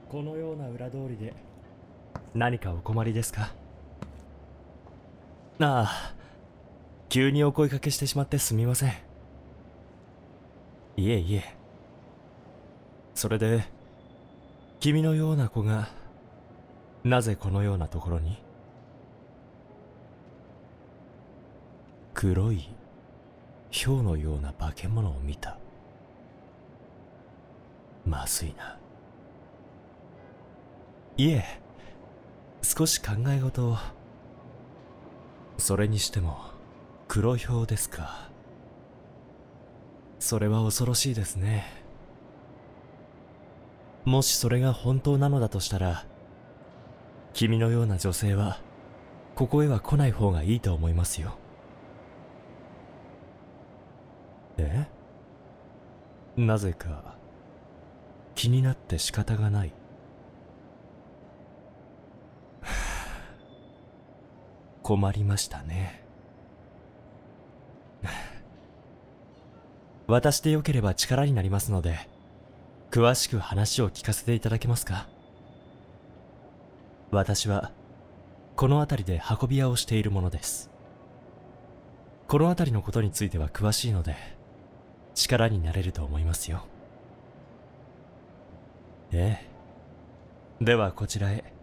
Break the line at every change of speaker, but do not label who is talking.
このような裏通りで何かお困りですか？ああ、急にお声掛けしてしまってすみません。いえいえ。それで、君のような子がなぜこのようなところに？黒い豹のような化け物を見た。まずいな。いえ、少し考え事を。それにしても黒豹ですか。それは恐ろしいですね。もしそれが本当なのだとしたら、君のような女性はここへは来ない方がいいと思いますよ。え？なぜか気になって仕方がない。困りましたね。私でよければ力になりますので、詳しく話を聞かせていただけますか？私はこの辺りで運び屋をしているものです。この辺りのことについては詳しいので、力になれると思いますよ。ええ。ではこちらへ。